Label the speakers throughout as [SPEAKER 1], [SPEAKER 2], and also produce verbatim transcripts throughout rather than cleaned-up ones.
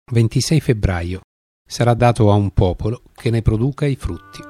[SPEAKER 1] ventisei febbraio. Sarà dato a un popolo che ne produca i frutti.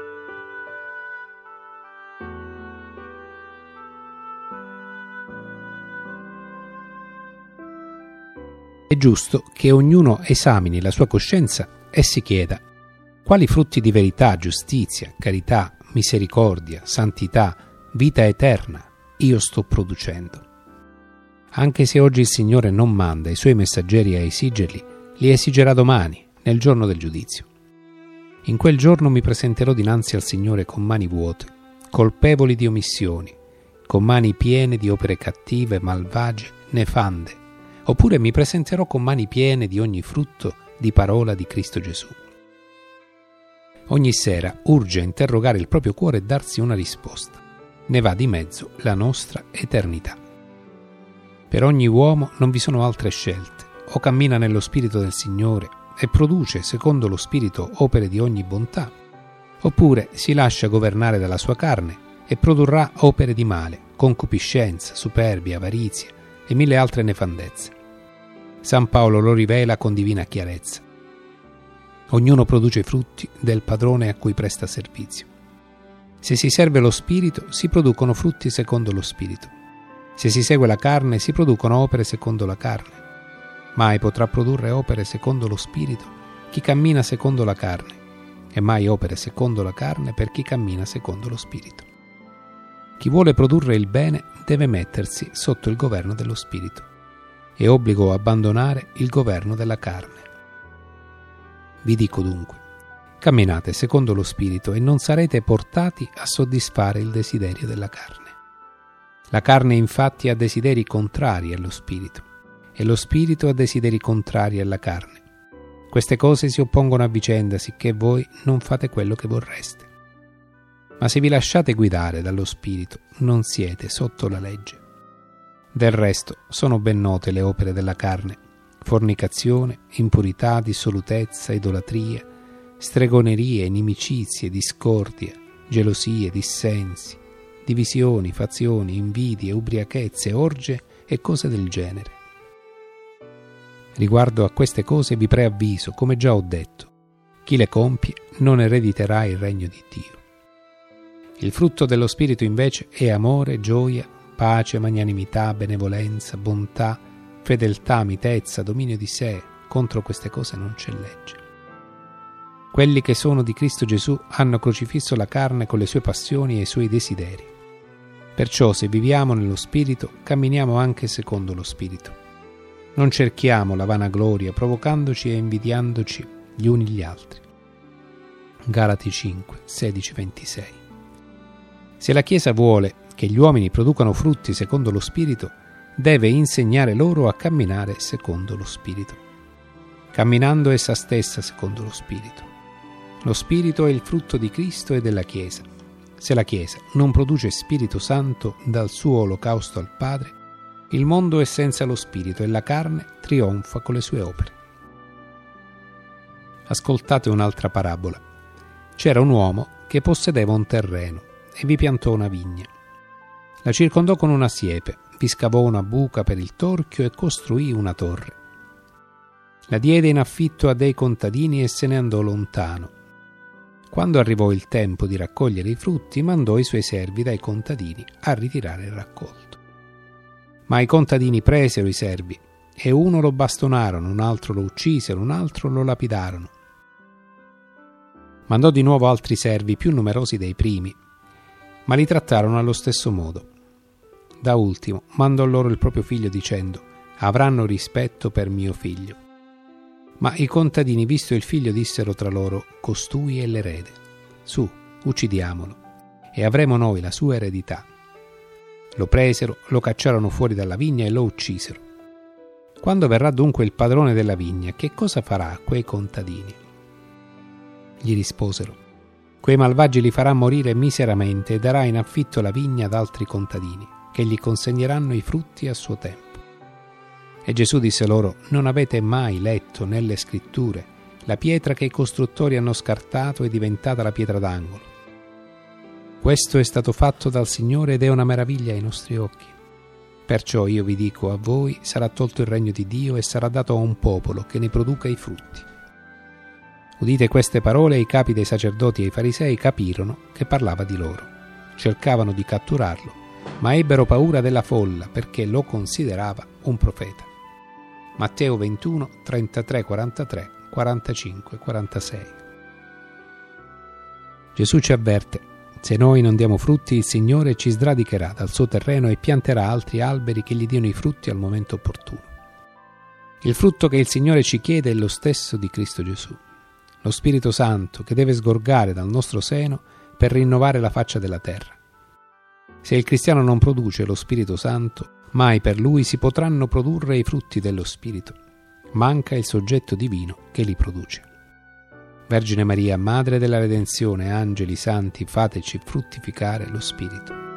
[SPEAKER 1] È giusto che ognuno esamini la sua coscienza e si chieda: quali frutti di verità, giustizia, carità, misericordia, santità, vita eterna io sto producendo? Anche se oggi il Signore non manda i Suoi messaggeri a esigerli, li esigerà domani, nel giorno del giudizio. In quel giorno mi presenterò dinanzi al Signore con mani vuote, colpevoli di omissioni, con mani piene di opere cattive, malvagie, nefande, oppure mi presenterò con mani piene di ogni frutto di parola di Cristo Gesù. Ogni sera urge interrogare il proprio cuore e darsi una risposta. Ne va di mezzo la nostra eternità. Per ogni uomo non vi sono altre scelte: o cammina nello Spirito del Signore e produce secondo lo Spirito opere di ogni bontà, oppure si lascia governare dalla sua carne e produrrà opere di male, concupiscenza, superbia, avarizia e mille altre nefandezze. San Paolo lo rivela con divina chiarezza. Ognuno produce i frutti del padrone a cui presta servizio. Se si serve lo Spirito, si producono frutti secondo lo Spirito. Se si segue la carne, si producono opere secondo la carne. Mai potrà produrre opere secondo lo Spirito chi cammina secondo la carne, e mai opere secondo la carne per chi cammina secondo lo Spirito. Chi vuole produrre il bene deve mettersi sotto il governo dello Spirito. È obbligo abbandonare il governo della carne. Vi dico dunque: camminate secondo lo Spirito e non sarete portati a soddisfare il desiderio della carne. La carne infatti ha desideri contrari allo Spirito, e lo Spirito ha desideri contrari alla carne. Queste cose si oppongono a vicenda, sicché voi non fate quello che vorreste. Ma se vi lasciate guidare dallo Spirito, non siete sotto la legge. Del resto sono ben note le opere della carne: fornicazione, impurità, dissolutezza, idolatria, stregonerie, inimicizie, discordia, gelosie, dissensi, divisioni, fazioni, invidie, ubriachezze, orge e cose del genere. Riguardo a queste cose vi preavviso, come già ho detto: chi le compie non erediterà il regno di Dio. Il frutto dello Spirito invece è amore, gioia, pace, magnanimità, benevolenza, bontà, fedeltà, mitezza, dominio di sé. Contro queste cose non c'è legge. Quelli che sono di Cristo Gesù hanno crocifisso la carne con le sue passioni e i suoi desideri. Perciò, se viviamo nello Spirito, camminiamo anche secondo lo Spirito. Non cerchiamo la vanagloria, provocandoci e invidiandoci gli uni gli altri. Galati cinque, sedici ventisei. Se la Chiesa vuole che gli uomini producano frutti secondo lo Spirito, deve insegnare loro a camminare secondo lo Spirito, camminando essa stessa secondo lo Spirito. Lo Spirito è il frutto di Cristo e della Chiesa. Se la Chiesa non produce Spirito Santo dal suo olocausto al Padre, il mondo è senza lo Spirito e la carne trionfa con le sue opere. Ascoltate un'altra parabola. C'era un uomo che possedeva un terreno e vi piantò una vigna. La circondò con una siepe, vi scavò una buca per il torchio e costruì una torre. La diede in affitto a dei contadini e se ne andò lontano. Quando arrivò il tempo di raccogliere i frutti, mandò i suoi servi dai contadini a ritirare il raccolto. Ma i contadini presero i servi, e uno lo bastonarono, un altro lo uccisero, un altro lo lapidarono. Mandò di nuovo altri servi più numerosi dei primi, ma li trattarono allo stesso modo. Da ultimo mandò loro il proprio figlio dicendo: avranno rispetto per mio figlio. Ma i contadini, visto il figlio, dissero tra loro: costui è l'erede, su, uccidiamolo, e avremo noi la sua eredità. Lo presero, lo cacciarono fuori dalla vigna e lo uccisero. Quando verrà dunque il padrone della vigna, che cosa farà a quei contadini? Gli risposero: quei malvagi li farà morire miseramente e darà in affitto la vigna ad altri contadini, che gli consegneranno i frutti a suo tempo. E Gesù disse loro: non avete mai letto nelle scritture la pietra che i costruttori hanno scartato è diventata la pietra d'angolo? Questo è stato fatto dal Signore ed è una meraviglia ai nostri occhi. Perciò io vi dico, a voi sarà tolto il regno di Dio e sarà dato a un popolo che ne produca i frutti. Udite queste parole, i capi dei sacerdoti e i farisei capirono che parlava di loro. Cercavano di catturarlo, ma ebbero paura della folla perché lo considerava un profeta. Matteo ventuno, trentatré, quarantatré, quarantacinque, quarantasei. Gesù ci avverte: se noi non diamo frutti, il Signore ci sradicherà dal suo terreno e pianterà altri alberi che gli diano i frutti al momento opportuno. Il frutto che il Signore ci chiede è lo stesso di Cristo Gesù, lo Spirito Santo che deve sgorgare dal nostro seno per rinnovare la faccia della terra. Se il cristiano non produce lo Spirito Santo, mai per lui si potranno produrre i frutti dello Spirito. Manca il soggetto divino che li produce. Vergine Maria, Madre della Redenzione, angeli santi, fateci fruttificare lo Spirito.